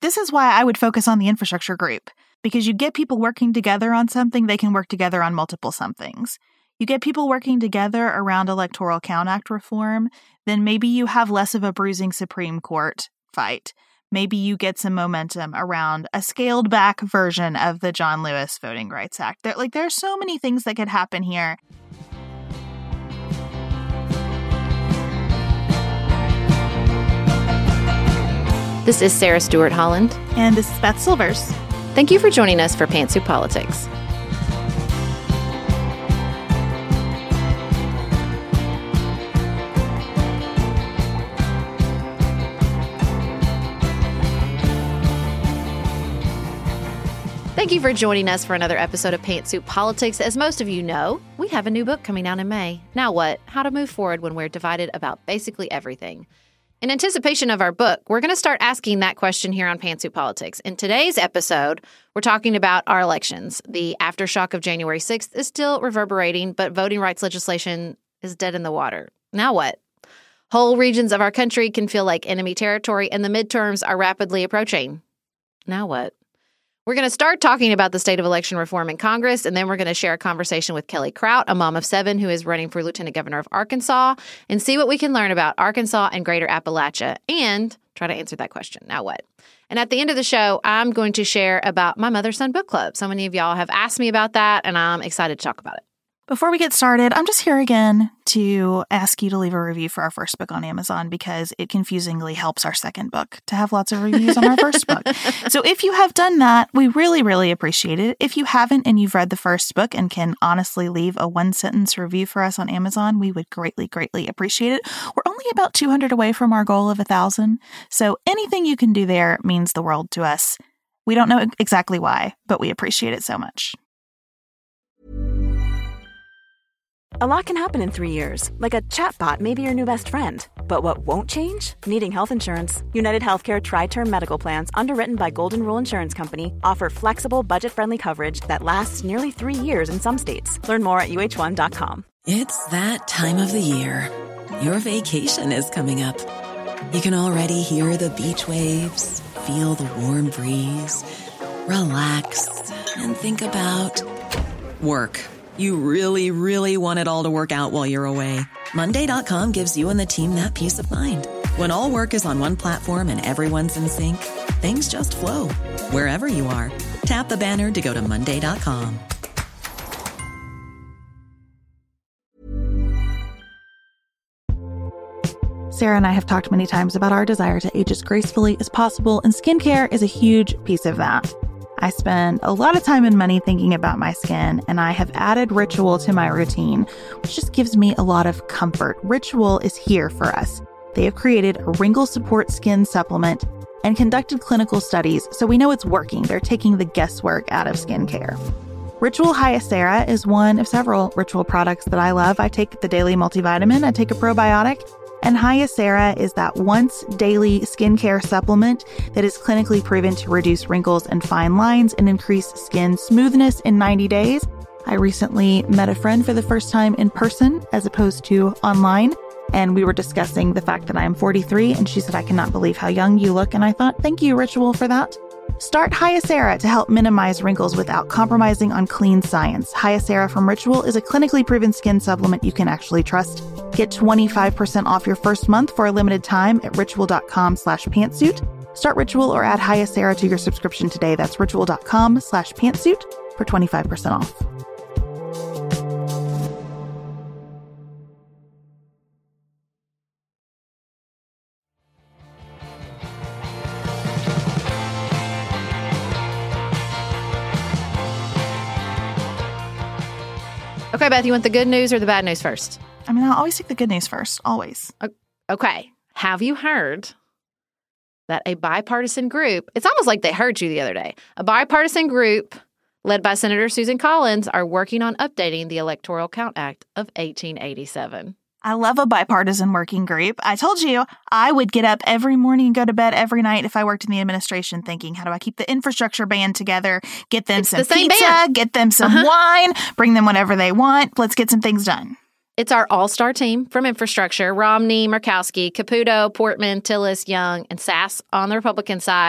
this is why I would focus on the infrastructure group, because you get people working together on something, they can work together on multiple somethings. You get people working together around Electoral Count Act reform, then maybe you have less of a bruising Supreme Court fight. Maybe you get some momentum around a scaled back version of the John Lewis Voting Rights Act. There are so many things that could happen here. This is Sarah Stewart Holland. And this is Beth Silvers. Thank you for joining us for Pantsuit Politics. Thank you for joining us for another episode of Pantsuit Politics. As most of you know, we have a new book coming out in May. Now what? How to move forward when we're divided about basically everything. In anticipation of our book, we're going to start asking that question here on Pantsuit Politics. In today's episode, we're talking about our elections. The aftershock of January 6th is still reverberating, but voting rights legislation is dead in the water. Now what? Whole regions of our country can feel like enemy territory, and the midterms are rapidly approaching. Now what? We're going to start talking about the state of election reform in Congress, and then we're going to share a conversation with Kelly Kraut, a mom of 7 who is running for Lieutenant Governor of Arkansas, and see what we can learn about Arkansas and Greater Appalachia, and try to answer that question. Now what? And at the end of the show, I'm going to share about my Mother-Son Book Club. So many of y'all have asked me about that, and I'm excited to talk about it. Before we get started, I'm just here again to ask you to leave a review for our first book on Amazon because it confusingly helps our second book to have lots of reviews on our first book. So if you have done that, we really, really appreciate it. If you haven't and you've read the first book and can honestly leave a 1-sentence review for us on Amazon, we would greatly, greatly appreciate it. We're only about 200 away from our goal of 1,000. So anything you can do there means the world to us. We don't know exactly why, but we appreciate it so much. A lot can happen in 3 years, like a chatbot may be your new best friend. But what won't change? Needing health insurance. United Healthcare Tri-Term Medical Plans, underwritten by Golden Rule Insurance Company, offer flexible, budget-friendly coverage that lasts nearly 3 years in some states. Learn more at uh1.com. It's that time of the year. Your vacation is coming up. You can already hear the beach waves, feel the warm breeze, relax, and think about work. You really, really want it all to work out while you're away. Monday.com gives you and the team that peace of mind. When all work is on one platform and everyone's in sync, things just flow. Wherever you are, tap the banner to go to Monday.com. Sarah and I have talked many times about our desire to age as gracefully as possible, and skincare is a huge piece of that. I spend a lot of time and money thinking about my skin, and I have added Ritual to my routine, which just gives me a lot of comfort. Ritual is here for us. They have created a wrinkle support skin supplement and conducted clinical studies, so we know it's working. They're taking the guesswork out of skincare. Ritual Hyacera is one of several Ritual products that I love. I take the daily multivitamin, I take a probiotic, and Hyacera is that once daily skincare supplement that is clinically proven to reduce wrinkles and fine lines and increase skin smoothness in 90 days. I recently met a friend for the first time in person as opposed to online, and we were discussing the fact that I am 43, and she said, "I cannot believe how young you look." And I thought, thank you, Ritual, for that. Start Hyacera to help minimize wrinkles without compromising on clean science. Hyacera from Ritual is a clinically proven skin supplement you can actually trust. Get 25% off your first month for a limited time at ritual.com/pantsuit. Start Ritual or add Hyacera to your subscription today. That's ritual.com/pantsuit for 25% off. Okay, Beth, you want the good news or the bad news first? I mean, I'll always take the good news first, always. Okay. Have you heard that a bipartisan group, it's almost like they heard you the other day, a bipartisan group led by Senator Susan Collins are working on updating the Electoral Count Act of 1887. I love a bipartisan working group. I told you I would get up every morning and go to bed every night if I worked in the administration thinking, how do I keep the infrastructure band together, get them some pizza, get them some wine, bring them whatever they want. Let's get some things done. It's our all-star team from infrastructure: Romney, Murkowski, Caputo, Portman, Tillis, Young, and Sass on the Republican side.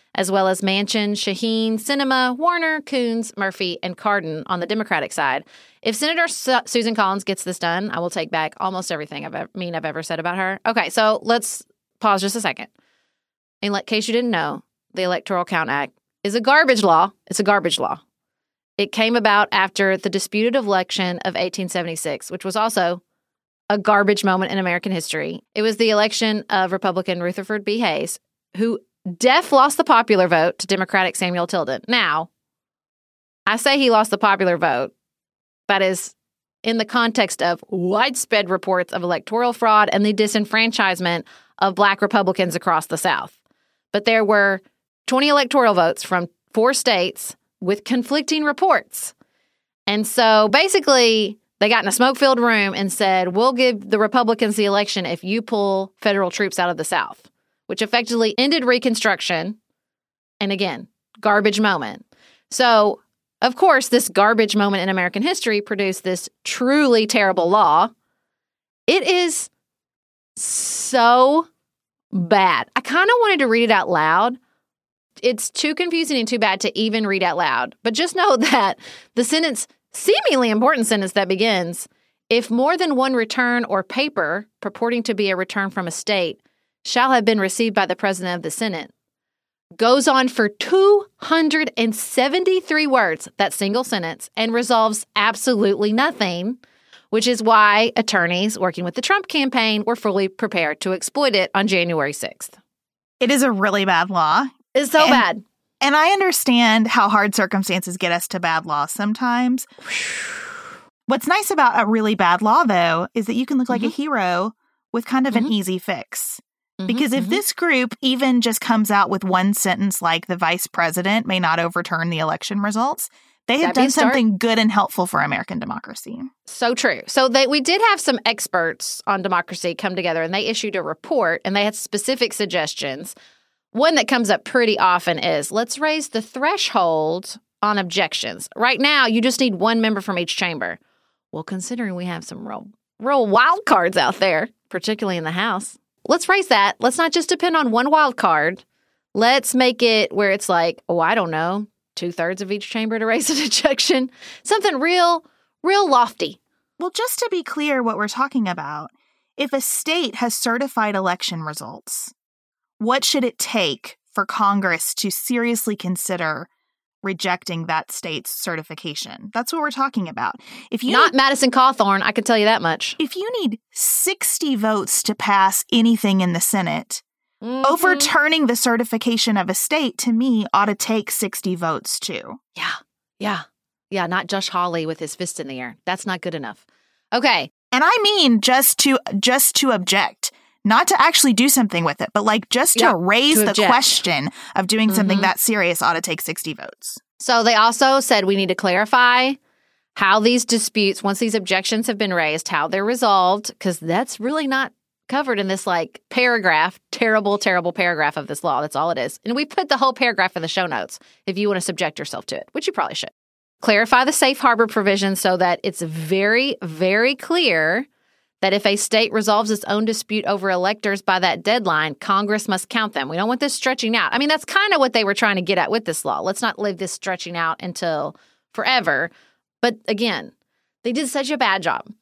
as well as Manchin, Shaheen, Sinema, Warner, Coons, Murphy, and Cardin on the Democratic side. If Senator Susan Collins gets this done, I will take back almost everything I've ever said about her. Okay, so let's pause just a second. In case you didn't know, the Electoral Count Act is a garbage law. It's a garbage law. It came about after the disputed election of 1876, which was also a garbage moment in American history. It was the election of Republican Rutherford B. Hayes, who lost the popular vote to Democratic Samuel Tilden. Now, I say he lost the popular vote. That is in the context of widespread reports of electoral fraud and the disenfranchisement of Black Republicans across the South. But there were 20 electoral votes from 4 states with conflicting reports. And so basically, they got in a smoke-filled room and said, we'll give the Republicans the election if you pull federal troops out of the South, which effectively ended Reconstruction. And again, garbage moment. So, of course, this garbage moment in American history produced this truly terrible law. It is so bad. I kind of wanted to read it out loud. It's too confusing and too bad to even read out loud. But just know that the sentence, seemingly important sentence that begins, if more than one return or paper purporting to be a return from a state shall have been received by the President of the Senate, goes on for 273 words, that single sentence, and resolves absolutely nothing, which is why attorneys working with the Trump campaign were fully prepared to exploit it on January 6th. It is a really bad law. It's so bad. And I understand how hard circumstances get us to bad laws sometimes. What's nice about a really bad law, though, is that you can look like a hero with kind of an easy fix. Because if this group even just comes out with one sentence like the vice president may not overturn the election results, they have done something good and helpful for American democracy. So true. So we did have some experts on democracy come together, and they issued a report, and they had specific suggestions. One that comes up pretty often is, let's raise the threshold on objections. Right now, you just need one member from each chamber. Well, considering we have some real wild cards out there, particularly in the House, let's raise that. Let's not just depend on one wild card. Let's make it where it's like, I don't know, 2/3 of each chamber to raise an objection. Something real lofty. Well, just to be clear what we're talking about, if a state has certified election results, what should it take for Congress to seriously consider rejecting that state's certification? That's what we're talking about. Not Madison Cawthorn, I can tell you that much. If you need 60 votes to pass anything in the Senate, overturning the certification of a state, to me, ought to take 60 votes, too. Yeah, not Josh Hawley with his fist in the air. That's not good enough. Okay. And I mean just to object. Not to actually do something with it, but to raise the question of doing something that serious ought to take 60 votes. So they also said we need to clarify how these disputes, once these objections have been raised, how they're resolved, because that's really not covered in this paragraph, terrible paragraph of this law. That's all it is. And we put the whole paragraph in the show notes if you want to subject yourself to it, which you probably should. Clarify the safe harbor provision so that it's very, very clear that if a state resolves its own dispute over electors by that deadline, Congress must count them. We don't want this stretching out. I mean, that's kind of what they were trying to get at with this law. Let's not leave this stretching out until forever. But again, they did such a bad job.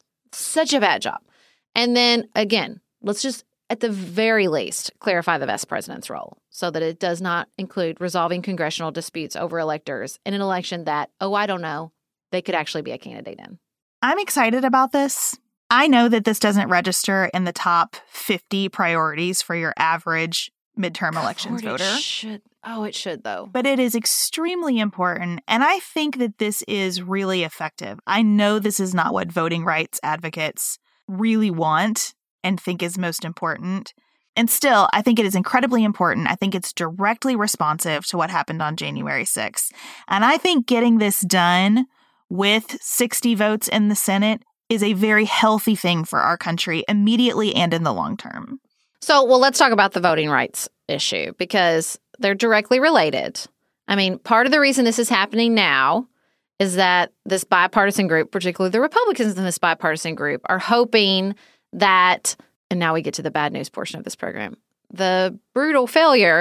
And then, again, let's just, at the very least, clarify the vice president's role so that it does not include resolving congressional disputes over electors in an election that, I don't know, they could actually be a candidate in. I'm excited about this. I know that this doesn't register in the top 50 priorities for your average midterm elections voter. It should, though. But it is extremely important, and I think that this is really effective. I know this is not what voting rights advocates really want and think is most important. And still, I think it is incredibly important. I think it's directly responsive to what happened on January 6th. And I think getting this done with 60 votes in the Senate is a very healthy thing for our country immediately and in the long term. So, let's talk about the voting rights issue because they're directly related. I mean, part of the reason this is happening now is that this bipartisan group, particularly the Republicans in this bipartisan group, are hoping that, and now we get to the bad news portion of this program, the brutal failure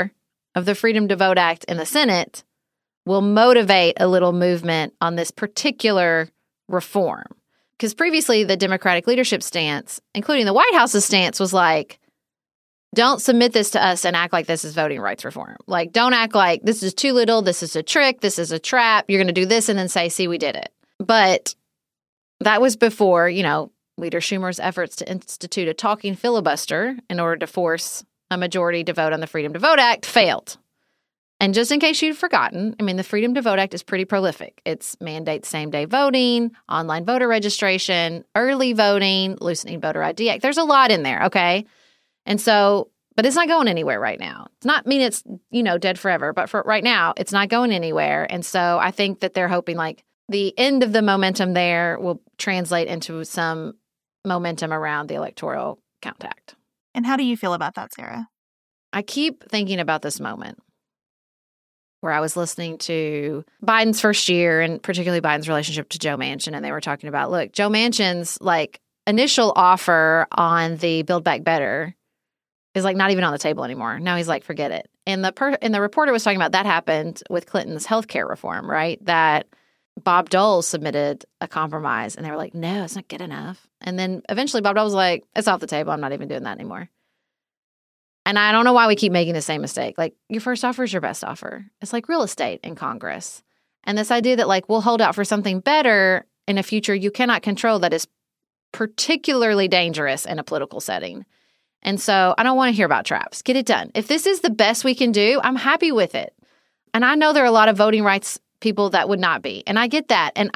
of the Freedom to Vote Act in the Senate will motivate a little movement on this particular reform. Because previously, the Democratic leadership stance, including the White House's stance, was like, don't submit this to us and act like this is voting rights reform. Like, don't act like this is too little, this is a trick, this is a trap, you're going to do this and then say, see, we did it. But that was before, Leader Schumer's efforts to institute a talking filibuster in order to force a majority to vote on the Freedom to Vote Act failed. And just in case you'd forgotten, the Freedom to Vote Act is pretty prolific. It's mandates same-day voting, online voter registration, early voting, loosening voter ID Act. There's a lot in there, okay? And so, but it's not going anywhere right now. It's not mean it's, dead forever, but for right now, it's not going anywhere. And so I think that they're hoping like the end of the momentum there will translate into some momentum around the Electoral Count Act. And how do you feel about that, Sarah? I keep thinking about this moment where I was listening to Biden's first year and particularly Biden's relationship to Joe Manchin. And they were talking about, look, Joe Manchin's initial offer on the Build Back Better is not even on the table anymore. Now he's like, forget it. And the reporter was talking about that happened with Clinton's healthcare reform, right? That Bob Dole submitted a compromise and they were like, no, it's not good enough. And then eventually Bob Dole was like, it's off the table. I'm not even doing that anymore. And I don't know why we keep making the same mistake. Your first offer is your best offer. It's like real estate in Congress. And this idea that we'll hold out for something better in a future you cannot control that is particularly dangerous in a political setting. And so I don't want to hear about traps. Get it done. If this is the best we can do, I'm happy with it. And I know there are a lot of voting rights people that would not be. And I get that. And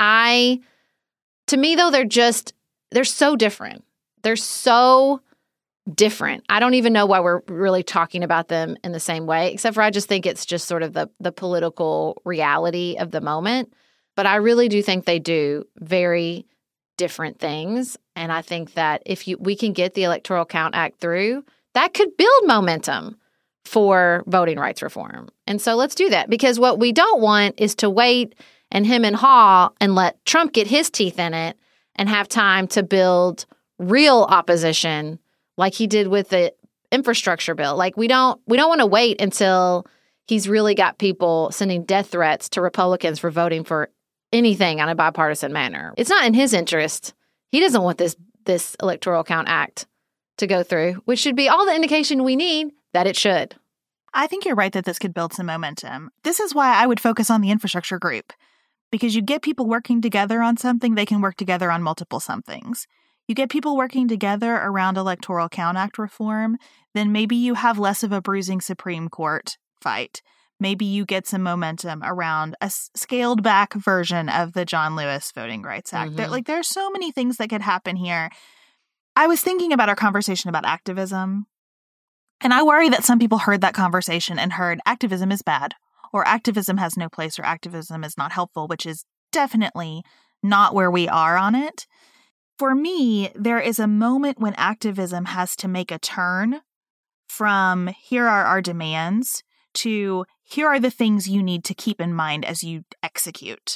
to me, though, they're so different. They're so different. I don't even know why we're really talking about them in the same way, except for I just think it's just sort of the political reality of the moment. But I really do think they do very different things. And I think that if we can get the Electoral Count Act through, that could build momentum for voting rights reform. And so let's do that, because what we don't want is to wait and hem and haw and let Trump get his teeth in it and have time to build real opposition like he did with the infrastructure bill. We don't want to wait until he's really got people sending death threats to Republicans for voting for anything on a bipartisan manner. It's not in his interest. He doesn't want this Electoral Count Act to go through, which should be all the indication we need that it should. I think you're right that this could build some momentum. This is why I would focus on the infrastructure group, because you get people working together on something, they can work together on multiple somethings. You get people working together around Electoral Count Act reform, then maybe you have less of a bruising Supreme Court fight. Maybe you get some momentum around a scaled back version of the John Lewis Voting Rights Act. Mm-hmm. There are so many things that could happen here. I was thinking about our conversation about activism, and I worry that some people heard that conversation and heard activism is bad, or activism has no place, or activism is not helpful, which is definitely not where we are on it. For me, there is a moment when activism has to make a turn from here are our demands to here are the things you need to keep in mind as you execute.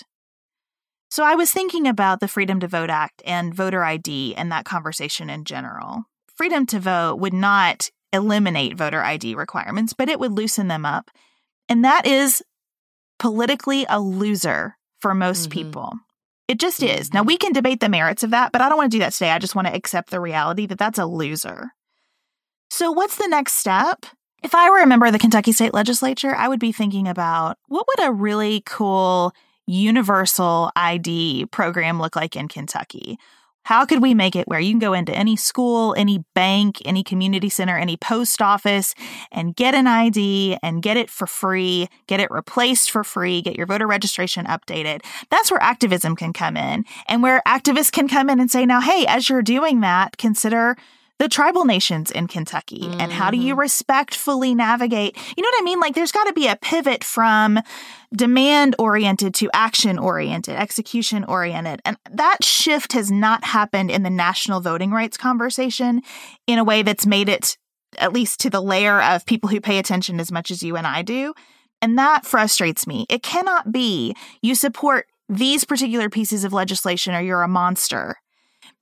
So I was thinking about the Freedom to Vote Act and voter ID and that conversation in general. Freedom to vote would not eliminate voter ID requirements, but it would loosen them up. And that is politically a loser for most people. It just is. Now, we can debate the merits of that, but I don't want to do that today. I just want to accept the reality that that's a loser. So what's the next step? If I were a member of the Kentucky State Legislature, I would be thinking about what would a really cool universal ID program look like in Kentucky? How could we make it where you can go into any school, any bank, any community center, any post office and get an ID and get it for free, get it replaced for free, get your voter registration updated? That's where activism can come in, and where activists can come in and say, now, hey, as you're doing that, consider the tribal nations in Kentucky and how do you respectfully navigate? You know what I mean? There's got to be a pivot from demand-oriented to action-oriented, execution-oriented. And that shift has not happened in the national voting rights conversation in a way that's made it, at least to the layer of people who pay attention as much as you and I do. And that frustrates me. It cannot be you support these particular pieces of legislation or you're a monster.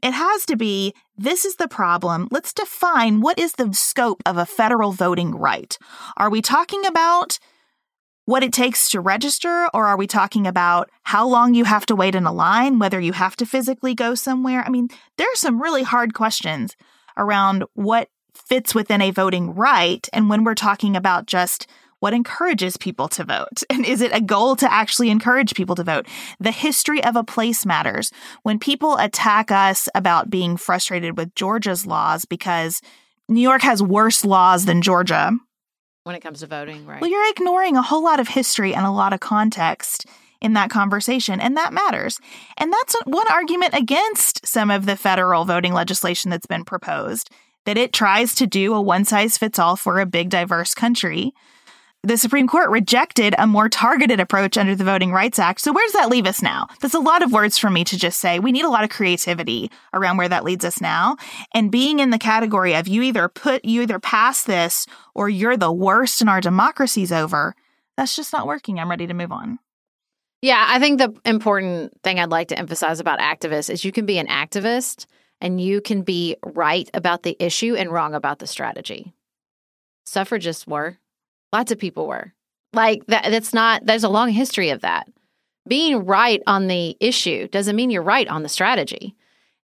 It has to be, this is the problem. Let's define what is the scope of a federal voting right. Are we talking about what it takes to register, or are we talking about how long you have to wait in a line, whether you have to physically go somewhere? I mean, there are some really hard questions around what fits within a voting right, and when we're talking about just what encourages people to vote. And is it a goal to actually encourage people to vote? The history of a place matters. When people attack us about being frustrated with Georgia's laws because New York has worse laws than Georgia. When it comes to voting, right? Well, you're ignoring a whole lot of history and a lot of context in that conversation, and that matters. And that's one argument against some of the federal voting legislation that's been proposed, that it tries to do a one-size-fits-all for a big, diverse country. The Supreme Court rejected a more targeted approach under the Voting Rights Act. So where does that leave us now? That's a lot of words for me to just say. We need a lot of creativity around where that leads us now. And being in the category of you either pass this or you're the worst and our democracy's over, that's just not working. I'm ready to move on. Yeah, I think the important thing I'd like to emphasize about activists is you can be an activist and you can be right about the issue and wrong about the strategy. Suffragists were. Lots of people were. Like, there's a long history of that. Being right on the issue doesn't mean you're right on the strategy.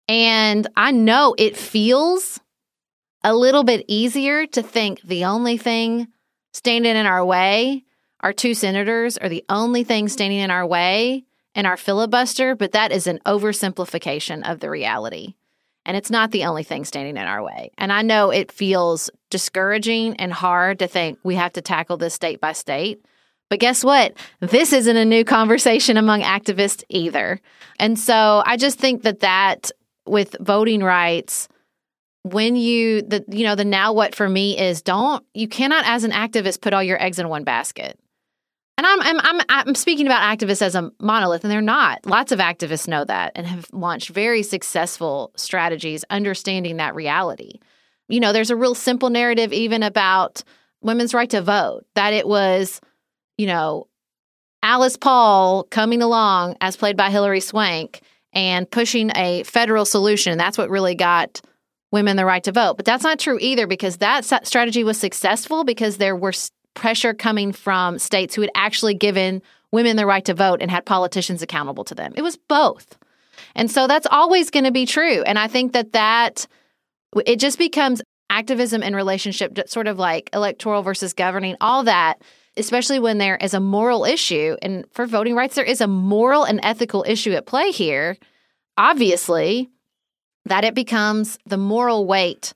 And I know it feels a little bit easier to think the only thing standing in our way are 2 senators, or the only thing standing in our way and our filibuster, but that is an oversimplification of the reality. And it's not the only thing standing in our way. And I know it feels discouraging and hard to think we have to tackle this state by state. But guess what? This isn't a new conversation among activists either. And so I just think that with voting rights, when the now what for me is you cannot as an activist put all your eggs in one basket. And I'm speaking about activists as a monolith, and they're not. Lots of activists know that and have launched very successful strategies understanding that reality. You know, there's a real simple narrative even about women's right to vote, that it was, Alice Paul coming along as played by Hilary Swank and pushing a federal solution. That's what really got women the right to vote. But that's not true either, because that strategy was successful because there were pressure coming from states who had actually given women the right to vote and had politicians accountable to them. It was both. And so that's always going to be true. And I think that it just becomes activism in relationship, sort of like electoral versus governing, all that, especially when there is a moral issue. And for voting rights, there is a moral and ethical issue at play here, obviously, that it becomes the moral weight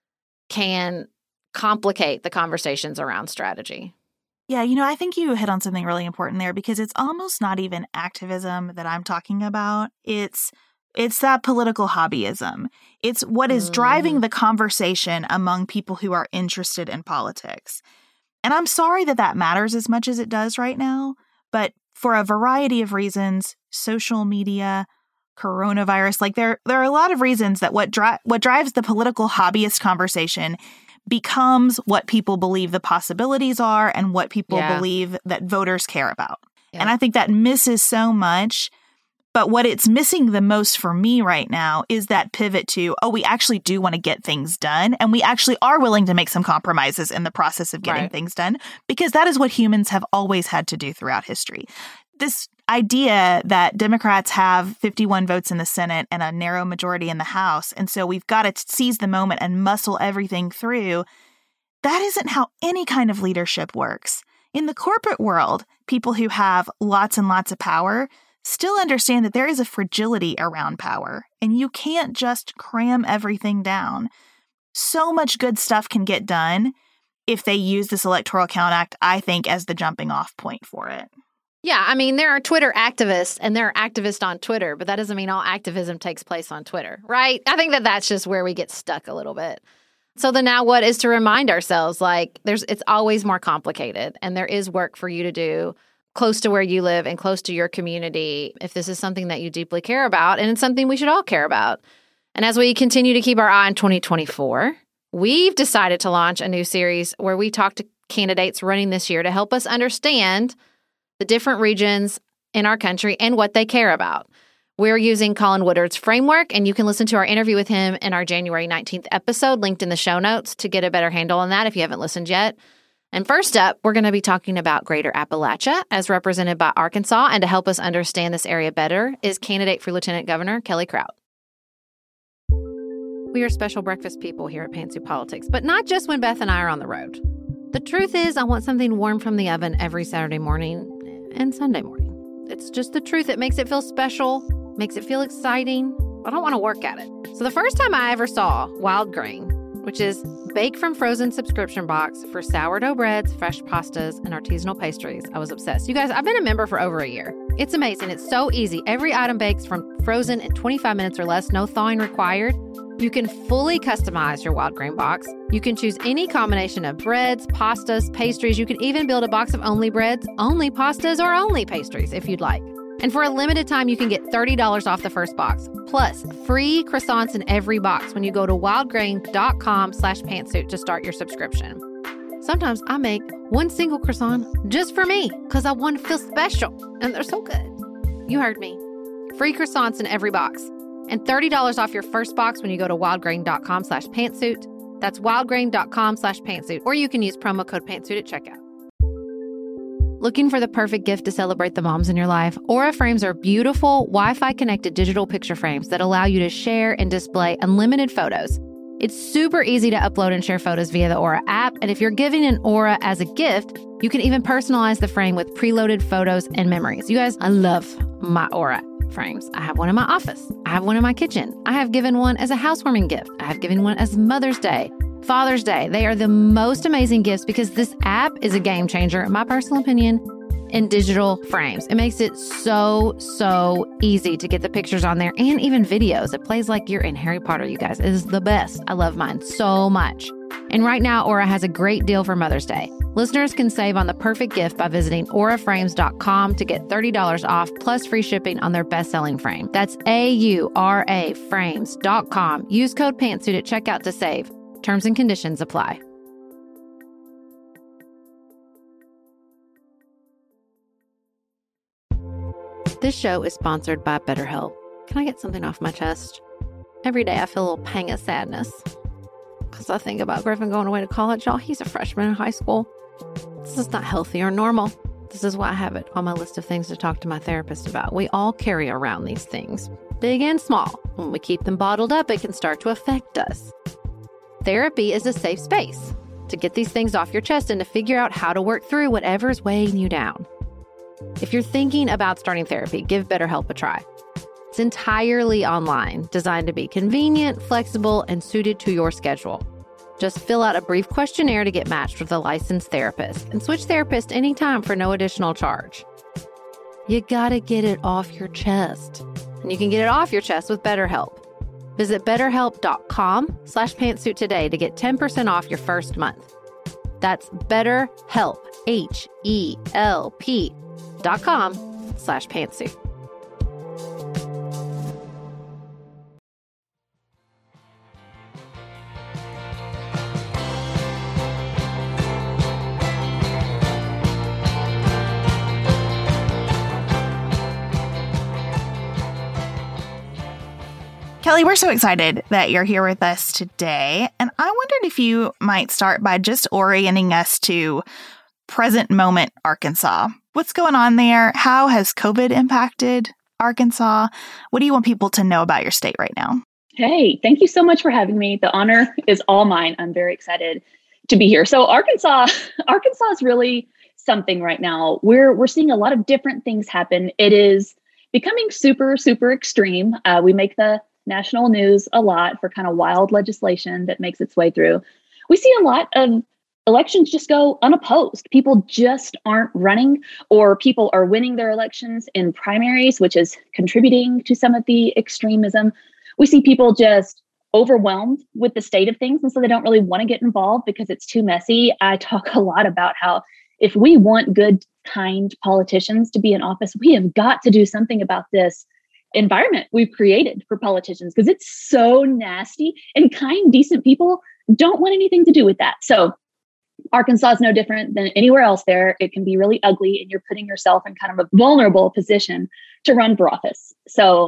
can complicate the conversations around strategy. Yeah, I think you hit on something really important there, because it's almost not even activism that I'm talking about. It's that political hobbyism. It's what is driving the conversation among people who are interested in politics. And I'm sorry that matters as much as it does right now, but for a variety of reasons, social media, coronavirus, like there are a lot of reasons that what drives the political hobbyist conversation becomes what people believe the possibilities are and what people believe that voters care about. Yeah. And I think that misses so much. But what it's missing the most for me right now is that pivot to, we actually do want to get things done. And we actually are willing to make some compromises in the process of getting things done, because that is what humans have always had to do throughout history. This idea that Democrats have 51 votes in the Senate and a narrow majority in the House, and so we've got to seize the moment and muscle everything through, that isn't how any kind of leadership works. In the corporate world, people who have lots and lots of power still understand that there is a fragility around power, and you can't just cram everything down. So much good stuff can get done if they use this Electoral Count Act, I think, as the jumping off point for it. Yeah, I mean, there are Twitter activists and there are activists on Twitter, but that doesn't mean all activism takes place on Twitter, right? I think that's just where we get stuck a little bit. So the now what is to remind ourselves, like, it's always more complicated, and there is work for you to do close to where you live and close to your community if this is something that you deeply care about, and it's something we should all care about. And as we continue to keep our eye on 2024, we've decided to launch a new series where we talk to candidates running this year to help us understand the different regions in our country and what they care about. We're using Colin Woodard's framework, and you can listen to our interview with him in our January 19th episode, linked in the show notes, to get a better handle on that if you haven't listened yet. And first up, we're going to be talking about Greater Appalachia as represented by Arkansas. And to help us understand this area better is candidate for Lieutenant Governor Kelly Kraut. We are special breakfast people here at Pantsuit Politics, but not just when Beth and I are on the road. The truth is, I want something warm from the oven every Saturday morning and Sunday morning. It's just the truth. It makes it feel special, makes it feel exciting. I don't want to work at it. So the first time I ever saw Wild Grain, which is bake from frozen subscription box for sourdough breads, fresh pastas, and artisanal pastries, I was obsessed. You guys, I've been a member for over a year. It's amazing. It's so easy. Every item bakes from frozen in 25 minutes or less, no thawing required. You can fully customize your Wild Grain box. You can choose any combination of breads, pastas, pastries. You can even build a box of only breads, only pastas, or only pastries if you'd like. And for a limited time, you can get $30 off the first box, plus free croissants in every box when you go to wildgrain.com/pantsuit to start your subscription. Sometimes I make one single croissant just for me because I want to feel special, and they're so good. You heard me. Free croissants in every box, and $30 off your first box when you go to wildgrain.com/pantsuit. That's wildgrain.com/pantsuit, or you can use promo code pantsuit at checkout. Looking for the perfect gift to celebrate the moms in your life? Aura frames are beautiful, Wi-Fi connected digital picture frames that allow you to share and display unlimited photos. It's super easy to upload and share photos via the Aura app, and if you're giving an Aura as a gift, you can even personalize the frame with preloaded photos and memories. You guys, I love my Aura frames. I have one in my office. I have one in my kitchen. I have given one as a housewarming gift. I have given one as Mother's Day, Father's Day. They are the most amazing gifts because this app is a game changer, in my personal opinion, in digital frames. It makes it so easy to get the pictures on there and even videos. It plays like you're in Harry Potter, you guys. It is the best. I love mine so much. And right now, Aura has a great deal for Mother's Day. Listeners can save on the perfect gift by visiting auraframes.com to get $30 off plus free shipping on their best-selling frame. That's AURA frames.com. Use code PANTSUIT at checkout to save. Terms and conditions apply. This show is sponsored by BetterHelp. Can I get something off my chest? Every day I feel a little pang of sadness because I think about Griffin going away to college. Y'all, he's a freshman in high school. This is not healthy or normal. This is why I have it on my list of things to talk to my therapist about. We all carry around these things, big and small. When we keep them bottled up, it can start to affect us. Therapy is a safe space to get these things off your chest and to figure out how to work through whatever is weighing you down. If you're thinking about starting therapy, give BetterHelp a try. It's entirely online, designed to be convenient, flexible, and suited to your schedule. Just fill out a brief questionnaire to get matched with a licensed therapist and switch therapists anytime for no additional charge. You gotta get it off your chest. And you can get it off your chest with BetterHelp. Visit betterhelp.com/pantsuit today to get 10% off your first month. That's BetterHelp, HELP.com/pantsuit. Kelly, we're so excited that you're here with us today. And I wondered if you might start by just orienting us to present moment Arkansas. What's going on there? How has COVID impacted Arkansas? What do you want people to know about your state right now? Hey, thank you so much for having me. The honor is all mine. I'm very excited to be here. So Arkansas is really something right now. We're seeing a lot of different things happen. It is becoming super extreme. We make the national news a lot for kind of wild legislation that makes its way through. We see a lot of elections just go unopposed. People just aren't running, or people are winning their elections in primaries, which is contributing to some of the extremism. We see people just overwhelmed with the state of things, and so they don't really want to get involved because it's too messy. I talk a lot about how if we want good, kind politicians to be in office, we have got to do something about this environment we've created for politicians because it's so nasty, and kind, decent people don't want anything to do with that. So Arkansas is no different than anywhere else there. It can be really ugly, and you're putting yourself in kind of a vulnerable position to run for office. So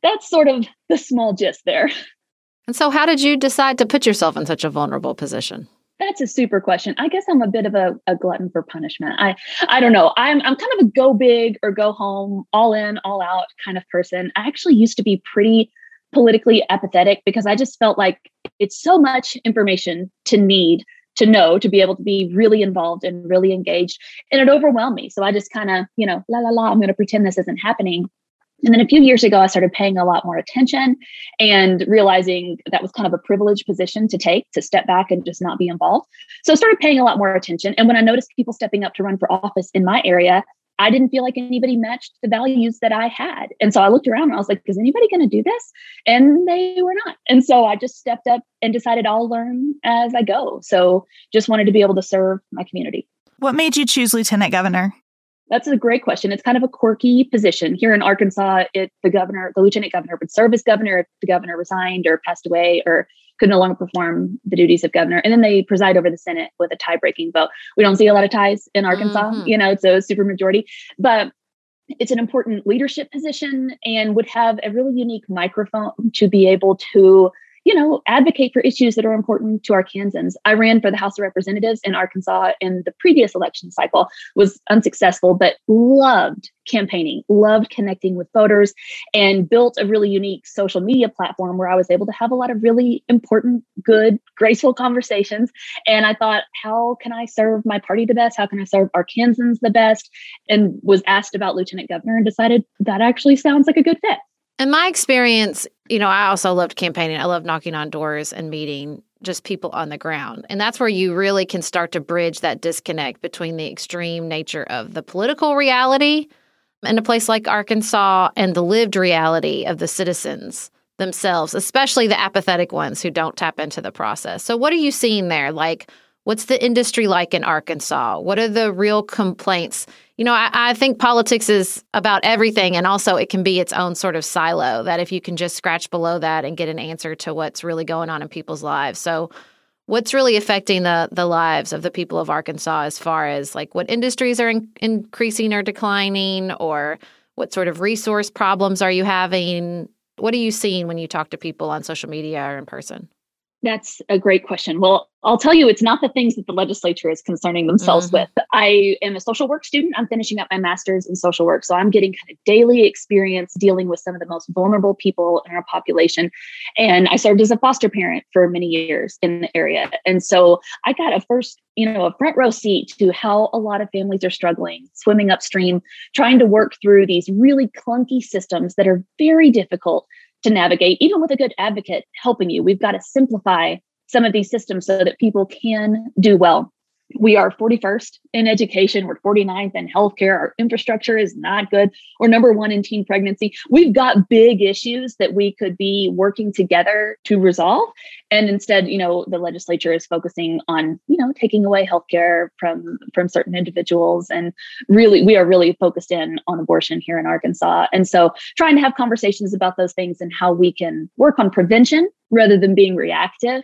that's sort of the small gist there. And so how did you decide to put yourself in such a vulnerable position? That's a super question. I guess I'm a bit of a glutton for punishment. I don't know. I'm kind of a go big or go home, all in, all out kind of person. I actually used to be pretty politically apathetic because I just felt like it's so much information to need to know, to be able to be really involved and really engaged. And it overwhelmed me. So I just kind of, I'm going to pretend this isn't happening. And then a few years ago, I started paying a lot more attention and realizing that was kind of a privileged position to take, to step back and just not be involved. So I started paying a lot more attention. And when I noticed people stepping up to run for office in my area, I didn't feel like anybody matched the values that I had. And so I looked around and I was like, is anybody going to do this? And they were not. And so I just stepped up and decided I'll learn as I go. So just wanted to be able to serve my community. What made you choose lieutenant governor? That's a great question. It's kind of a quirky position. Here in Arkansas, the lieutenant governor would serve as governor if the governor resigned or passed away or could no longer perform the duties of governor. And then they preside over the Senate with a tie-breaking vote. We don't see a lot of ties in Arkansas, it's a super majority, but it's an important leadership position and would have a really unique microphone to be able to advocate for issues that are important to Arkansans. I ran for the House of Representatives in Arkansas in the previous election cycle, was unsuccessful, but loved campaigning, loved connecting with voters, and built a really unique social media platform where I was able to have a lot of really important, good, graceful conversations. And I thought, how can I serve my party the best? How can I serve Arkansans the best? And was asked about lieutenant governor and decided that actually sounds like a good fit. In my experience, I also loved campaigning. I loved knocking on doors and meeting just people on the ground. And that's where you really can start to bridge that disconnect between the extreme nature of the political reality in a place like Arkansas and the lived reality of the citizens themselves, especially the apathetic ones who don't tap into the process. So what are you seeing there? Like, what's the industry like in Arkansas? What are the real complaints? I think politics is about everything, and also it can be its own sort of silo, that if you can just scratch below that and get an answer to what's really going on in people's lives. So what's really affecting the lives of the people of Arkansas as far as like what industries are increasing or declining, or what sort of resource problems are you having? What are you seeing when you talk to people on social media or in person? That's a great question. Well, I'll tell you, it's not the things that the legislature is concerning themselves with. I am a social work student. I'm finishing up my master's in social work. So I'm getting kind of daily experience dealing with some of the most vulnerable people in our population. And I served as a foster parent for many years in the area. And so I got a front row seat to how a lot of families are struggling, swimming upstream, trying to work through these really clunky systems that are very difficult to navigate. Even with a good advocate helping you, we've got to simplify some of these systems so that people can do well. We are 41st in education. We're 49th in healthcare. Our infrastructure is not good. We're number 1 in teen pregnancy. We've got big issues that we could be working together to resolve. And instead, the legislature is focusing on, taking away healthcare from certain individuals. And really, we are really focused in on abortion here in Arkansas. And so trying to have conversations about those things and how we can work on prevention rather than being reactive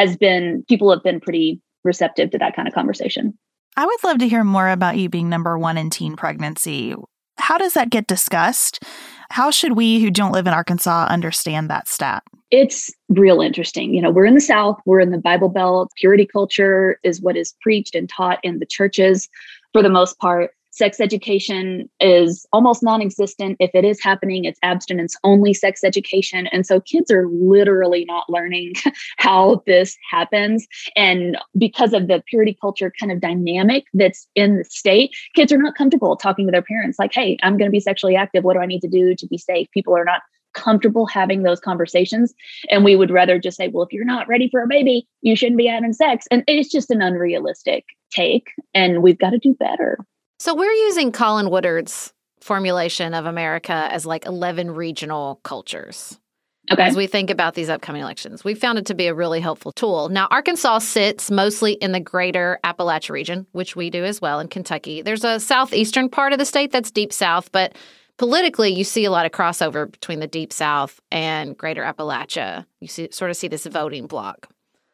people have been pretty receptive to that kind of conversation. I would love to hear more about you being number 1 in teen pregnancy. How does that get discussed? How should we who don't live in Arkansas understand that stat? It's real interesting. We're in the South, we're in the Bible Belt. Purity culture is what is preached and taught in the churches for the most part. Sex education is almost non-existent. If it is happening, it's abstinence-only sex education. And so kids are literally not learning how this happens. And because of the purity culture kind of dynamic that's in the state, kids are not comfortable talking to their parents like, hey, I'm going to be sexually active. What do I need to do to be safe? People are not comfortable having those conversations. And we would rather just say, well, if you're not ready for a baby, you shouldn't be having sex. And it's just an unrealistic take. And we've got to do better. So we're using Colin Woodard's formulation of America as like 11 regional cultures. Okay. As we think about these upcoming elections, we found it to be a really helpful tool. Now, Arkansas sits mostly in the greater Appalachia region, which we do as well in Kentucky. There's a southeastern part of the state that's deep south, but politically, you see a lot of crossover between the deep south and greater Appalachia. You sort of see this voting block.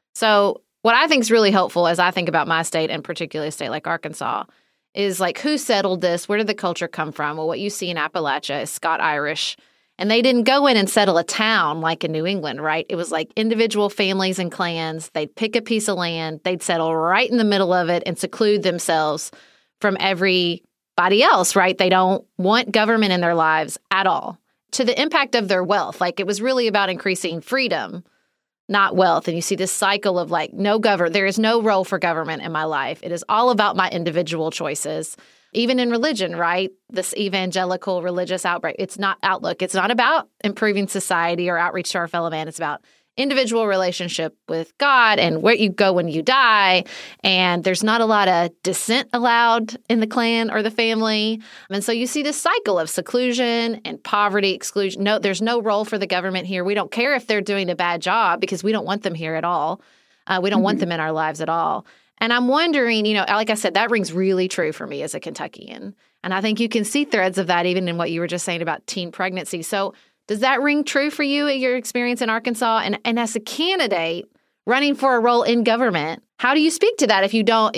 So what I think is really helpful as I think about my state, and particularly a state like Arkansas, is like, who settled this? Where did the culture come from? Well, what you see in Appalachia is Scott Irish And they didn't go in and settle a town like in New England, right? It was like individual families and clans. They'd pick a piece of land, they'd settle right in the middle of it and seclude themselves from everybody else, right? They don't want government in their lives at all. To the impact of their wealth, like it was really about increasing freedom, not wealth. And you see this cycle of like, there is no role for government in my life. It is all about my individual choices. Even in religion, right? This evangelical religious outlook, it's not about improving society or outreach to our fellow man. It's about individual relationship with God and where you go when you die. And there's not a lot of dissent allowed in the clan or the family. And so you see this cycle of seclusion and poverty, exclusion. No, there's no role for the government here. We don't care if they're doing a bad job because we don't want them here at all. We don't want them in our lives at all. And I'm wondering, like I said, that rings really true for me as a Kentuckian. And I think you can see threads of that even in what you were just saying about teen pregnancy. So does that ring true for you at your experience in Arkansas? And as a candidate running for a role in government, how do you speak to that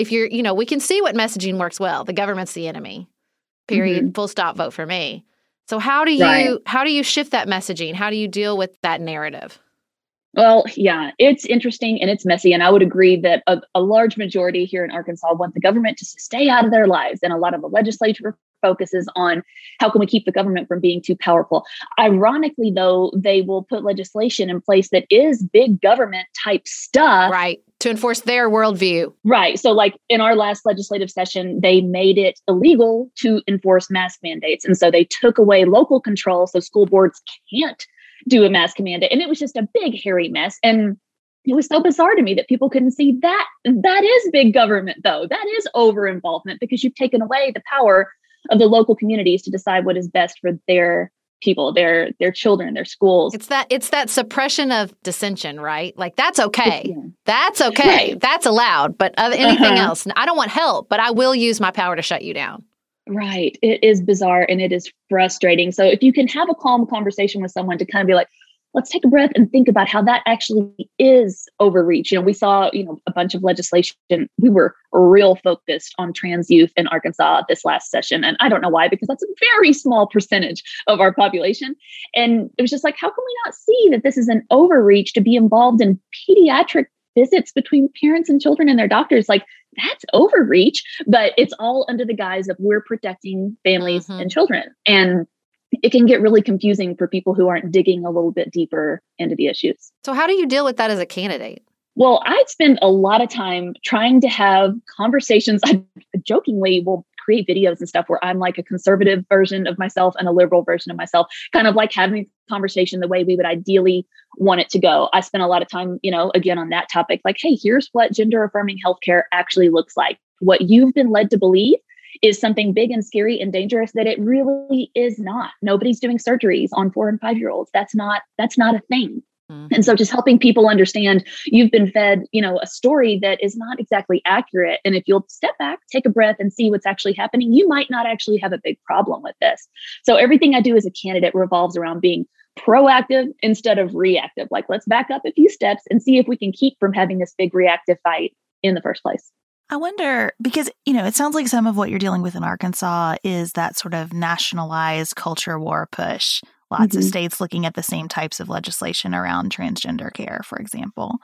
we can see what messaging works well. The government's the enemy, period, full stop, vote for me. So how do you shift that messaging? How do you deal with that narrative? Well, yeah, it's interesting and it's messy. And I would agree that a large majority here in Arkansas want the government to stay out of their lives. And a lot of the legislature focuses on how can we keep the government from being too powerful. Ironically, though, they will put legislation in place that is big government type stuff. Right. To enforce their worldview. Right. So like in our last legislative session, they made it illegal to enforce mask mandates. And so they took away local control. So school boards can't do a mask mandate. And it was just a big, hairy mess. And it was so bizarre to me that people couldn't see that. That is big government, though. That is over-involvement because you've taken away the power of the local communities to decide what is best for their people, their children, their schools. It's that suppression of dissension, right? Like that's okay. Yeah. That's okay. Right. That's allowed. But anything else, I don't want help, but I will use my power to shut you down. Right. It is bizarre and it is frustrating. So if you can have a calm conversation with someone to kind of be like, let's take a breath and think about how that actually is overreach. We saw, a bunch of legislation. We were real focused on trans youth in Arkansas this last session. And I don't know why, because that's a very small percentage of our population. And it was just like, how can we not see that this is an overreach to be involved in pediatric visits between parents and children and their doctors? Like, that's overreach, but it's all under the guise of we're protecting families and children. And it can get really confusing for people who aren't digging a little bit deeper into the issues. So how do you deal with that as a candidate? Well, I spend a lot of time trying to have conversations. I jokingly will create videos and stuff where I'm like a conservative version of myself and a liberal version of myself, kind of like having a conversation the way we would ideally want it to go. I spend a lot of time, again, on that topic, like, hey, here's what gender affirming healthcare actually looks like. What you've been led to believe is something big and scary and dangerous that it really is not. Nobody's doing surgeries on 4 and 5-year-olds. That's not a thing. And so just helping people understand you've been fed, a story that is not exactly accurate. And if you'll step back, take a breath and see what's actually happening, you might not actually have a big problem with this. So everything I do as a candidate revolves around being proactive instead of reactive. Like, let's back up a few steps and see if we can keep from having this big reactive fight in the first place. I wonder, because, it sounds like some of what you're dealing with in Arkansas is that sort of nationalized culture war push. Lots of states looking at the same types of legislation around transgender care, for example.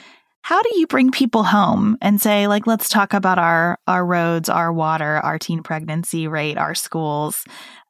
How do you bring people home and say, like, let's talk about our roads, our water, our teen pregnancy rate, our schools?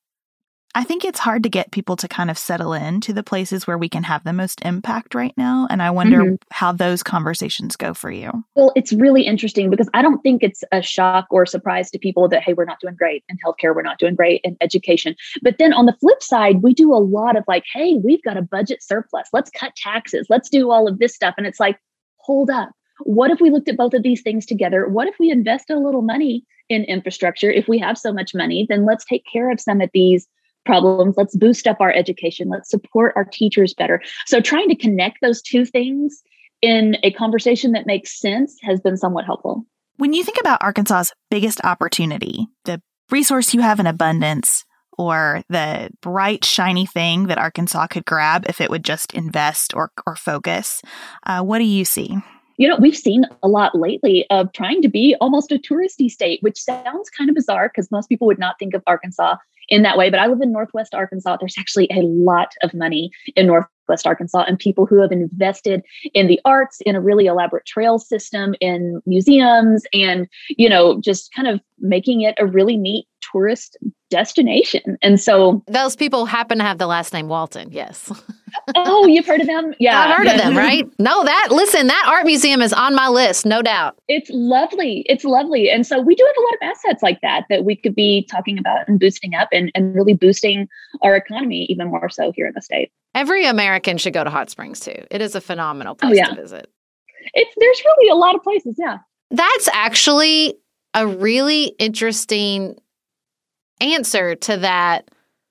I think it's hard to get people to kind of settle into the places where we can have the most impact right now. And I wonder how those conversations go for you. Well, it's really interesting because I don't think it's a shock or surprise to people that, hey, we're not doing great in healthcare. We're not doing great in education. But then on the flip side, we do a lot of like, hey, we've got a budget surplus. Let's cut taxes. Let's do all of this stuff. And it's like, hold up. What if we looked at both of these things together? What if we invested a little money in infrastructure? If we have so much money, then let's take care of some of these problems. Let's boost up our education. Let's support our teachers better. So trying to connect those two things in a conversation that makes sense has been somewhat helpful. When you think about Arkansas's biggest opportunity, the resource you have in abundance, or the bright, shiny thing that Arkansas could grab if it would just invest or focus, what do you see? We've seen a lot lately of trying to be almost a touristy state, which sounds kind of bizarre because most people would not think of Arkansas in that way. But I live in Northwest Arkansas. There's actually a lot of money in Northwest Arkansas and people who have invested in the arts, in a really elaborate trail system, in museums, and, just kind of making it a really neat tourist destination. And so those people happen to have the last name Walton. Yes. Oh, you've heard of them? Yeah. I've heard of them, right? No, that art museum is on my list, no doubt. It's lovely. It's lovely. And so we do have a lot of assets like that we could be talking about and boosting up and really boosting our economy even more so here in the state. Every American should go to Hot Springs too. It is a phenomenal place to visit. There's really a lot of places. Yeah. That's actually a really interesting answer to that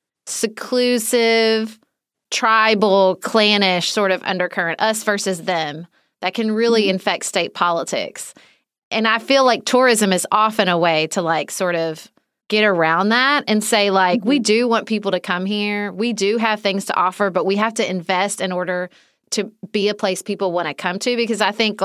seclusive, tribal, clannish sort of undercurrent, us versus them, that can really infect state politics. And I feel like tourism is often a way to sort of get around that and say we do want people to come here. We do have things to offer, but we have to invest in order to be a place people want to come to, because I think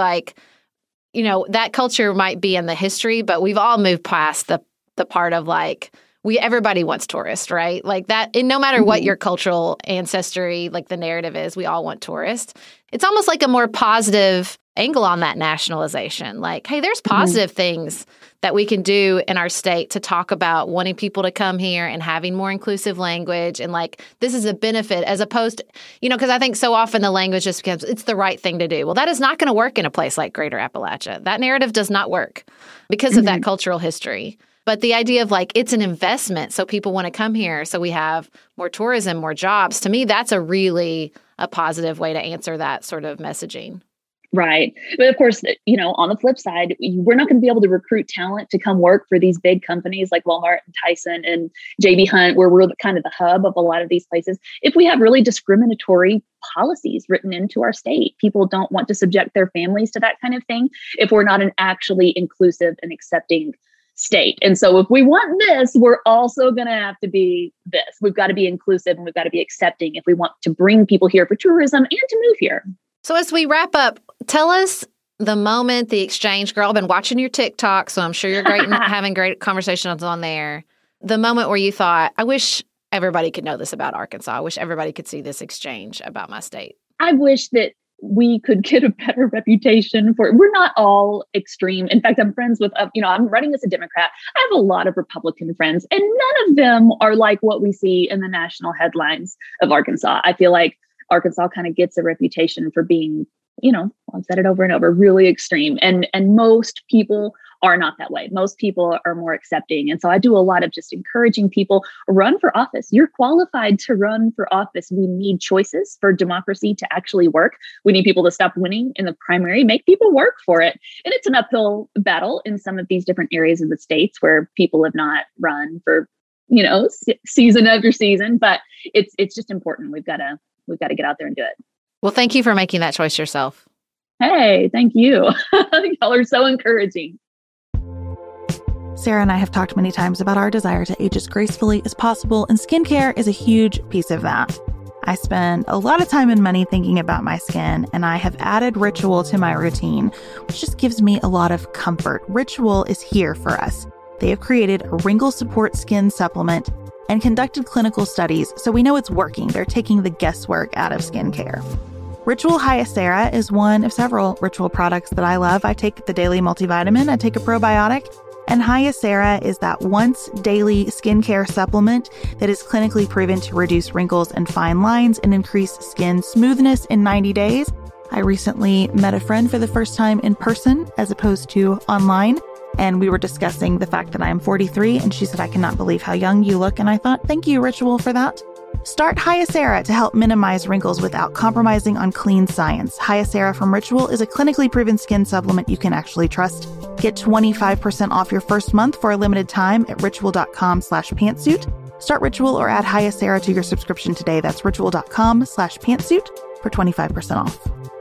that culture might be in the history, but we've all moved past the part of everybody wants tourists, right? That, and no matter what your cultural ancestry, the narrative is, we all want tourists. It's almost like a more positive angle on that nationalization. Hey, there's positive things that we can do in our state to talk about wanting people to come here and having more inclusive language. And this is a benefit, as opposed to, because I think so often the language just becomes, it's the right thing to do. Well, that is not going to work in a place like Greater Appalachia. That narrative does not work because of that cultural history. But the idea of it's an investment, so people want to come here, so we have more tourism, more jobs. To me, that's a positive way to answer that sort of messaging. Right. But of course, on the flip side, we're not going to be able to recruit talent to come work for these big companies like Walmart and Tyson and J.B. Hunt, where we're kind of the hub of a lot of these places, if we have really discriminatory policies written into our state. People don't want to subject their families to that kind of thing if we're not an actually inclusive and accepting state. And so if we want this, we're also going to have to be this. We've got to be inclusive and we've got to be accepting if we want to bring people here for tourism and to move here. So as we wrap up, tell us the moment, the exchange. Girl, I've been watching your TikTok, so I'm sure you're great and having great conversations on there. The moment where you thought, I wish everybody could know this about Arkansas. I wish everybody could see this exchange about my state. I wish that we could get a better reputation for it. We're not all extreme. In fact, I'm friends with, I'm running as a Democrat. I have a lot of Republican friends, and none of them are like what we see in the national headlines of Arkansas. I feel like Arkansas kind of gets a reputation for being, I've said it over and over, really extreme. And most people are not that way. Most people are more accepting. And so I do a lot of just encouraging people, run for office. You're qualified to run for office. We need choices for democracy to actually work. We need people to stop winning in the primary, make people work for it. And it's an uphill battle in some of these different areas of the states where people have not run for, season after season, but it's just important. We've got to get out there and do it. Well, thank you for making that choice yourself. Hey, thank you. Y'all are so encouraging. Sarah and I have talked many times about our desire to age as gracefully as possible, and skincare is a huge piece of that. I spend a lot of time and money thinking about my skin, and I have added Ritual to my routine, which just gives me a lot of comfort. Ritual is here for us. They have created a wrinkle support skin supplement and conducted clinical studies, so we know it's working. They're taking the guesswork out of skincare. Ritual Hyacera is one of several Ritual products that I love. I take the daily multivitamin, I take a probiotic, and Hyacera is that once daily skincare supplement that is clinically proven to reduce wrinkles and fine lines and increase skin smoothness in 90 days. I recently met a friend for the first time in person as opposed to online, and we were discussing the fact that I am 43, and she said, I cannot believe how young you look. And I thought, thank you, Ritual, for that. Start Hyacera to help minimize wrinkles without compromising on clean science. Hyacera from Ritual is a clinically proven skin supplement you can actually trust. Get 25% off your first month for a limited time at ritual.com/pantsuit. Start Ritual or add Hyacera to your subscription today. That's ritual.com/pantsuit for 25% off.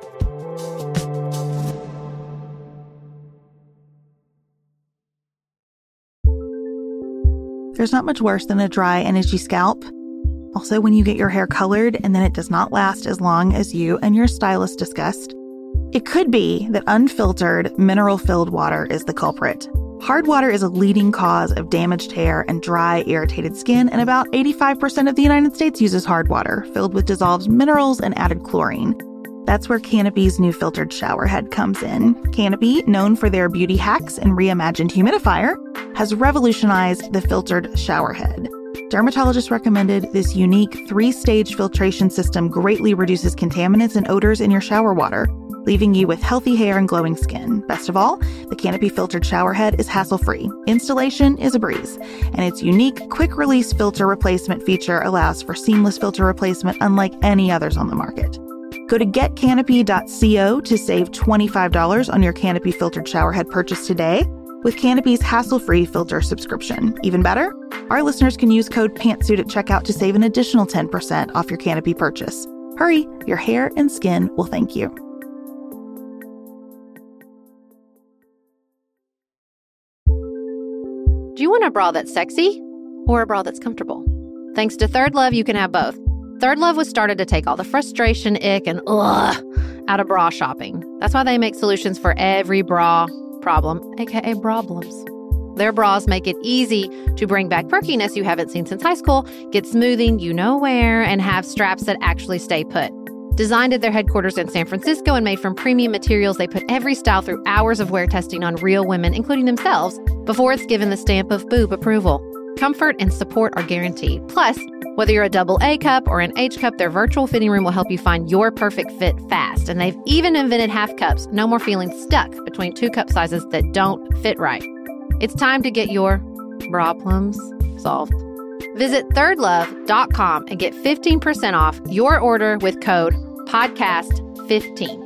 There's not much worse than a dry and itchy scalp. Also, when you get your hair colored and then it does not last as long as you and your stylist discussed. It could be that unfiltered, mineral-filled water is the culprit. Hard water is a leading cause of damaged hair and dry, irritated skin, and about 85% of the United States uses hard water, filled with dissolved minerals and added chlorine. That's where Canopy's new filtered shower head comes in. Canopy, known for their beauty hacks and reimagined humidifier, has revolutionized the filtered shower head. Dermatologists recommended this unique 3-stage filtration system greatly reduces contaminants and odors in your shower water, leaving you with healthy hair and glowing skin. Best of all, the Canopy filtered shower head is hassle-free. Installation is a breeze, and its unique quick-release filter replacement feature allows for seamless filter replacement unlike any others on the market. Go to getcanopy.co to save $25 on your Canopy filtered shower head purchase today with Canopy's hassle-free filter subscription. Even better, our listeners can use code PANTSUIT at checkout to save an additional 10% off your Canopy purchase. Hurry, your hair and skin will thank you. Do you want a bra that's sexy or a bra that's comfortable? Thanks to Third Love, you can have both. Third Love was started to take all the frustration, ick, and ugh out of bra shopping. That's why they make solutions for every bra problem, aka problems. Their bras make it easy to bring back perkiness you haven't seen since high school, get smoothing you know where, and have straps that actually stay put. Designed at their headquarters in San Francisco and made from premium materials, they put every style through hours of wear testing on real women, including themselves, before it's given the stamp of boob approval. Comfort and support are guaranteed. Plus, whether you're a double A cup or an H cup, their virtual fitting room will help you find your perfect fit fast. And they've even invented half cups. No more feeling stuck between 2 cup sizes that don't fit right. It's time to get your problems solved. Visit thirdlove.com and get 15% off your order with code PODCAST15.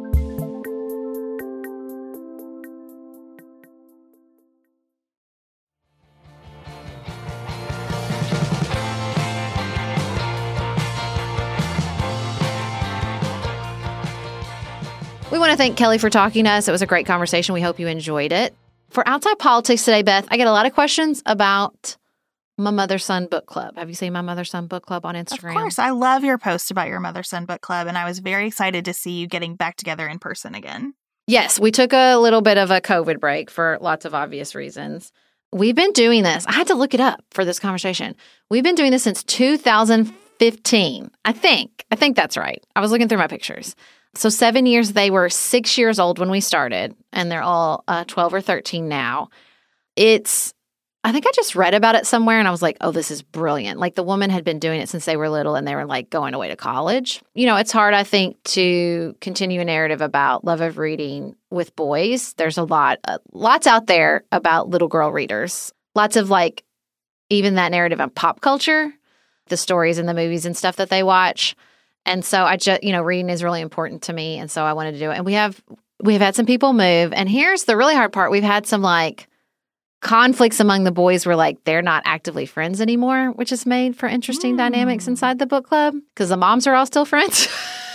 We want to thank Kelly for talking to us. It was a great conversation. We hope you enjoyed it. For Outside Politics today, Beth, I get a lot of questions about my Mother-Son Book Club. Have you seen my Mother-Son Book Club on Instagram? Of course. I love your post about your Mother-Son Book Club, and I was very excited to see you getting back together in person again. Yes, we took a little bit of a COVID break for lots of obvious reasons. We've been doing this. I had to look it up for this conversation. We've been doing this since 2015. I think that's right. I was looking through my pictures. So 7 years, they were 6 years old when we started, and they're all 12 or 13 now. I think I just read about it somewhere, and I was like, oh, this is brilliant. Like, the woman had been doing it since they were little, and they were, like, going away to college. You know, it's hard, I think, to continue a narrative about love of reading with boys. There's lots out there about little girl readers. Lots of, like, even that narrative on pop culture, the stories and the movies and stuff that they watch. And so I just, reading is really important to me. And so I wanted to do it. And we've had some people move. And here's the really hard part. We've had some like conflicts among the boys where like they're not actively friends anymore, which has made for interesting dynamics inside the book club because the moms are all still friends.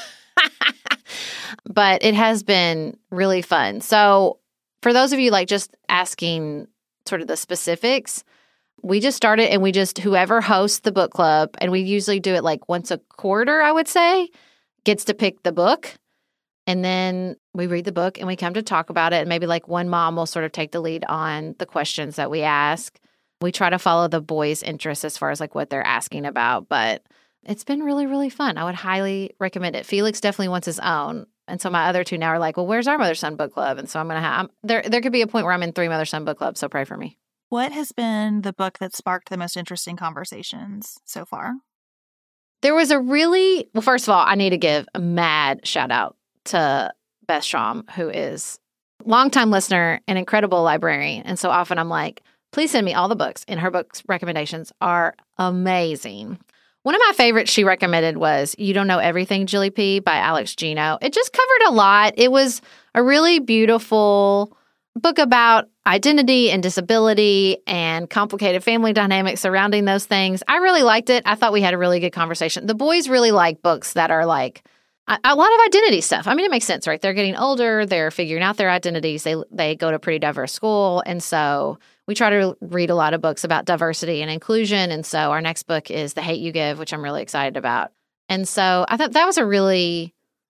But it has been really fun. So for those of you like just asking sort of the specifics, we just started and whoever hosts the book club, and we usually do it like once a quarter, I would say, gets to pick the book. And then we read the book and we come to talk about it. And maybe like one mom will sort of take the lead on the questions that we ask. We try to follow the boys' interests as far as like what they're asking about. But it's been really, really fun. I would highly recommend it. Felix definitely wants his own. And so my other two now are like, well, where's our Mother-Son Book Club? And so I'm going to have, there could be a point where I'm in 3 Mother-Son Book Clubs. So pray for me. What has been the book that sparked the most interesting conversations so far? There was well, first of all, I need to give a mad shout out to Beth Schramm, who is a longtime listener, an incredible librarian. And so often I'm like, please send me all the books. And her books recommendations are amazing. One of my favorites she recommended was You Don't Know Everything, Jilly P by Alex Gino. It just covered a lot. It was a really beautiful book about identity and disability and complicated family dynamics surrounding those things. I really liked it. I thought we had a really good conversation. The boys really like books that are like a lot of identity stuff. I mean, it makes sense, right? They're getting older. They're figuring out their identities. They go to a pretty diverse school. And so we try to read a lot of books about diversity and inclusion. And so our next book is The Hate U Give, which I'm really excited about. And so I thought that was a really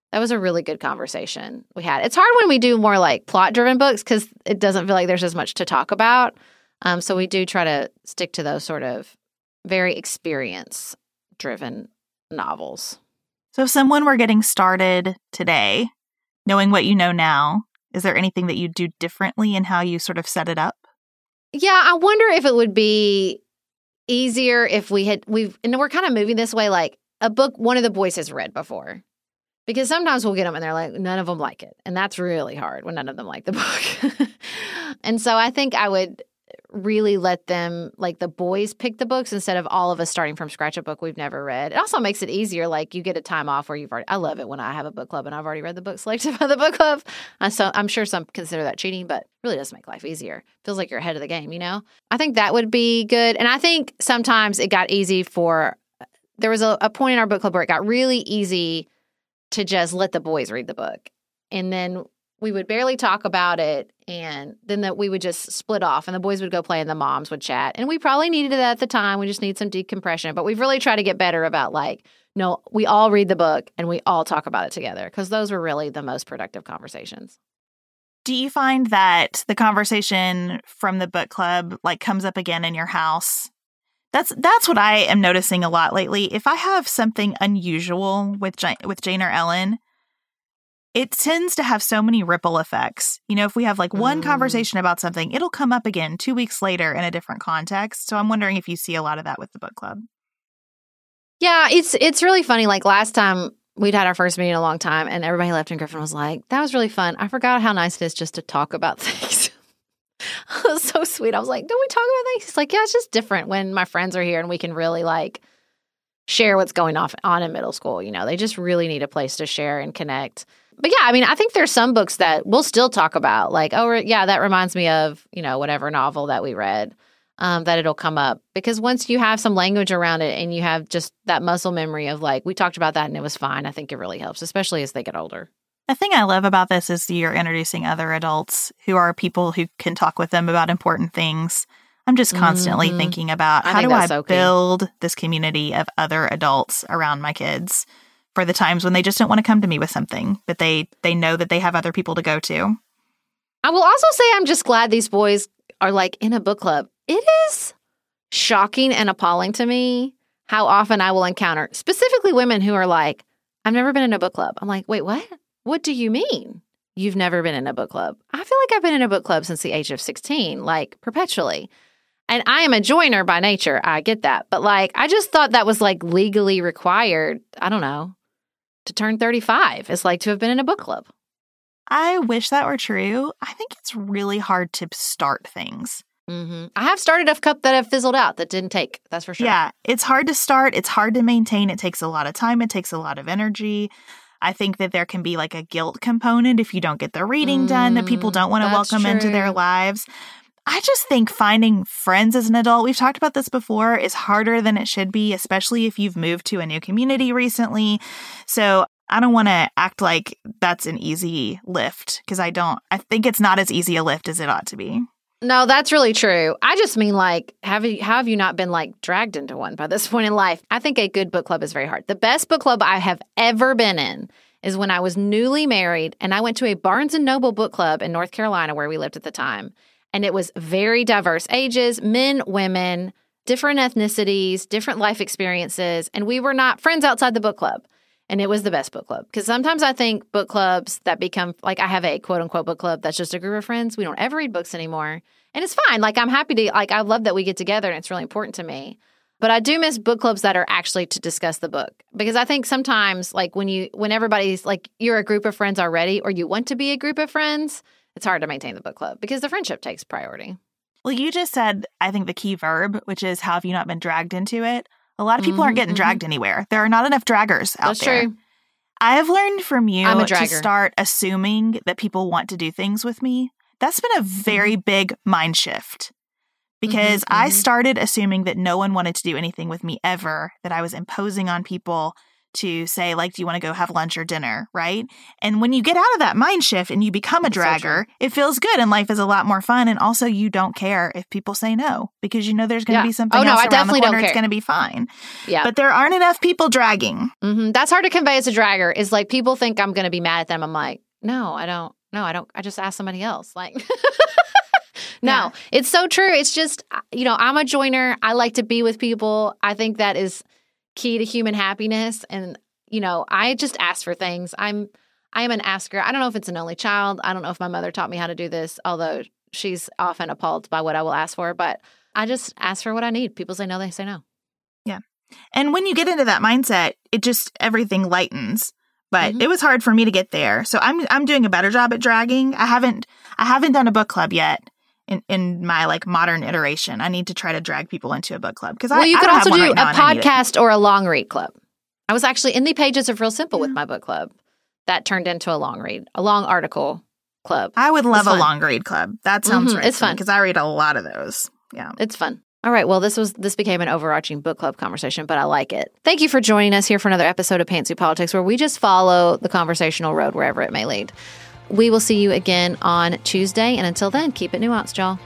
That was a really good conversation we had. It's hard when we do more like plot-driven books because it doesn't feel like there's as much to talk about. So we do try to stick to those sort of very experience-driven novels. So if someone were getting started today, knowing what you know now, is there anything that you'd do differently in how you sort of set it up? Yeah, I wonder if it would be easier if and we're kind of moving this way, like a book one of the boys has read before. Because sometimes we'll get them and they're like, none of them like it. And that's really hard when none of them like the book. And so I think I would really let them, like the boys, pick the books instead of all of us starting from scratch a book we've never read. It also makes it easier. Like you get a time off where I love it when I have a book club and I've already read the book selected by the book club. So I'm sure some consider that cheating, but it really does make life easier. Feels like you're ahead of the game, you know? I think that would be good. And I think sometimes it got easy there was a point in our book club where it got really easy to just let the boys read the book. And then we would barely talk about it. And then we would just split off and the boys would go play and the moms would chat. And we probably needed it at the time. We just need some decompression. But we've really tried to get better about no, we all read the book and we all talk about it together because those were really the most productive conversations. Do you find that the conversation from the book club comes up again in your house? That's what I am noticing a lot lately. If I have something unusual with Jane or Ellen, it tends to have so many ripple effects. You know, if we have one conversation about something, it'll come up again 2 weeks later in a different context. So I'm wondering if you see a lot of that with the book club. Yeah, it's really funny. Like last time we'd had our first meeting in a long time and everybody left and Griffin was like, that was really fun. I forgot how nice it is just to talk about things. It was so sweet. I was like, don't we talk about things? He's like, yeah, it's just different when my friends are here and we can really share what's going on in middle school. You know, they just really need a place to share and connect. But yeah, I mean, I think there's some books that we'll still talk about that reminds me of, whatever novel that we read, that it'll come up. Because once you have some language around it and you have just that muscle memory of we talked about that and it was fine, I think it really helps, especially as they get older. The thing I love about this is you're introducing other adults who are people who can talk with them about important things. I'm just constantly thinking about how do I build this community of other adults around my kids for the times when they just don't want to come to me with something, but they know that they have other people to go to. I will also say I'm just glad these boys are in a book club. It is shocking and appalling to me how often I will encounter specifically women who are like, I've never been in a book club. I'm like, wait, what? What do you mean you've never been in a book club? I feel like I've been in a book club since the age of 16, perpetually. And I am a joiner by nature. I get that. But I just thought that was legally required. I don't know. To turn 35 is to have been in a book club. I wish that were true. I think it's really hard to start things. Mm-hmm. I have started a couple that have fizzled out that didn't take. That's for sure. Yeah, it's hard to start. It's hard to maintain. It takes a lot of time. It takes a lot of energy. I think that there can be a guilt component if you don't get the reading done, that people don't want to welcome into their lives. I just think finding friends as an adult, we've talked about this before, is harder than it should be, especially if you've moved to a new community recently. So I don't want to act like that's an easy lift because I think it's not as easy a lift as it ought to be. No, that's really true. I just mean how have you not been dragged into one by this point in life? I think a good book club is very hard. The best book club I have ever been in is when I was newly married and I went to a Barnes & Noble book club in North Carolina where we lived at the time. And it was very diverse ages, men, women, different ethnicities, different life experiences. And we were not friends outside the book club. And it was the best book club. Because sometimes I think book clubs that become, I have a quote-unquote book club that's just a group of friends. We don't ever read books anymore. And it's fine. I'm happy to, I love that we get together and it's really important to me. But I do miss book clubs that are actually to discuss the book. Because I think sometimes, when everybody's, you're a group of friends already or you want to be a group of friends, it's hard to maintain the book club because the friendship takes priority. Well, you just said, I think, the key verb, which is how have you not been dragged into it? A lot of people aren't getting dragged anywhere. There are not enough draggers out there. That's true. I have learned from you to start assuming that people want to do things with me. That's been a very big mind shift because I started assuming that no one wanted to do anything with me ever, that I was imposing on people to say, like, do you want to go have lunch or dinner, right? And when you get out of that mind shift and you become a dragger, it feels good and life is a lot more fun. And also you don't care if people say no because you know there's going to be something else around the corner. It's going to be fine. Yeah. But there aren't enough people dragging. Mm-hmm. That's hard to convey as a dragger is like people think I'm going to be mad at them. I'm like, no, I don't. I just asked somebody else. Like, no, it's so true. It's just, I'm a joiner. I like to be with people. I think that is key to human happiness. And, I just ask for things. I am an asker. I don't know if it's an only child. I don't know if my mother taught me how to do this, although she's often appalled by what I will ask for. But I just ask for what I need. People say no, they say no. Yeah. And when you get into that mindset, everything lightens. But it was hard for me to get there. So I'm doing a better job at dragging. I haven't done a book club yet in my like modern iteration. I need to try to drag people into a book club because you could also do a podcast or a long read club. I was actually in the pages of Real Simple with my book club. That turned into a long read, a long article club. I would love a long read club. That sounds right. It's fun because I read a lot of those. Yeah, it's fun. All right. Well, this became an overarching book club conversation, but I like it. Thank you for joining us here for another episode of Pantsuit Politics, where we just follow the conversational road wherever it may lead. We will see you again on Tuesday. And until then, keep it nuanced, y'all.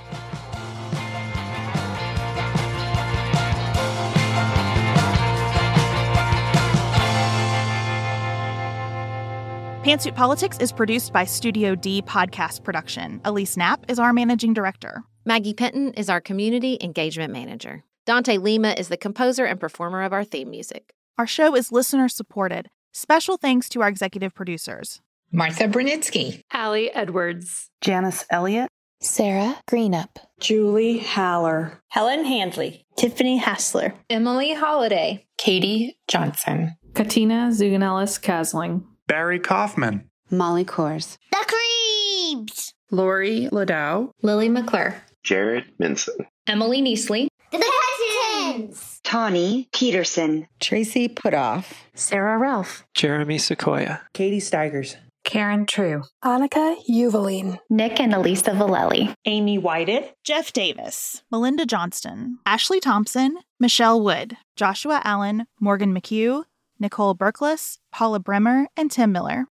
Pantsuit Politics is produced by Studio D Podcast Production. Elise Knapp is our managing director. Maggie Penton is our community engagement manager. Dante Lima is the composer and performer of our theme music. Our show is listener supported. Special thanks to our executive producers: Martha Brunitsky, Allie Edwards, Janice Elliott, Sarah Greenup, Julie Haller, Helen Handley, Tiffany Hassler, Emily Holiday, Katie Johnson, Katina Zuganellis-Kasling, Barry Kaufman, Molly Kors, The Creeps, Lori Ladow, Lily McClure, Jared Minson, Emily Neasley, The Cousins, Tawny Peterson, Tracy Putoff, Sarah Ralph, Jeremy Sequoia, Katie Steigers, Karen True, Annika Uvaline, Nick and Elisa Vallely, Amy Whited, Jeff Davis, Melinda Johnston, Ashley Thompson, Michelle Wood, Joshua Allen, Morgan McHugh, Nicole Berkless, Paula Bremer, and Tim Miller.